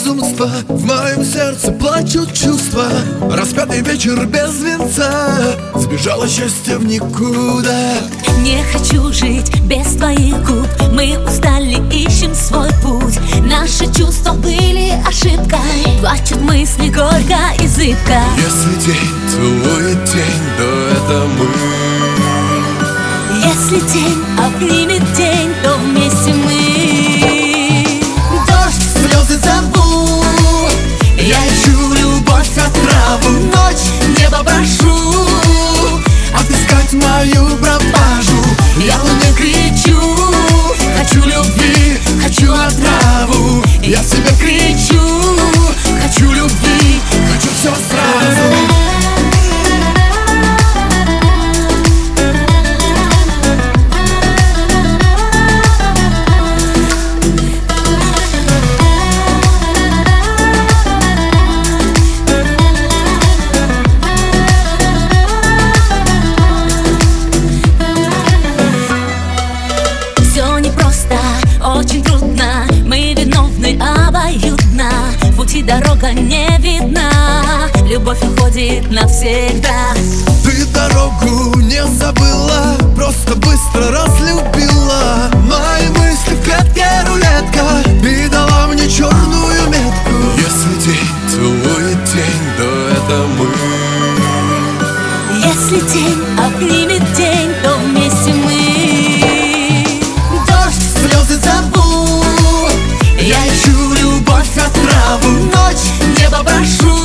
безумства, в моем сердце плачут чувства. Распятый вечер без венца, сбежало счастье в никуда. Не хочу жить без твоих губ, мы устали, ищем свой путь. Наши чувства были ошибкой, плачут мысли горько и зыбко. Если день целует тень, то это мы. Если тень обнимет тень, то вместе мы. Дождь, слезы зову, я ищу любовь, отраву. Ночь, небо прошу отыскать мою пропажу. Я луне кричу, хочу любви, хочу отраву. Я себе кричу, хочу любви, хочу все сразу. Очень трудно, мы виновны обоюдно. В пути дорога не видна, любовь уходит навсегда. Ты дорогу не забыла, просто быстро разлюбила. Мои мысли в клетке рулетка и дала мне черную метку. Если день целует тень, то это мы. Если тень обнимет тень, то вместе мы. Я ищу любовь, отраву. Ночь, небо прошу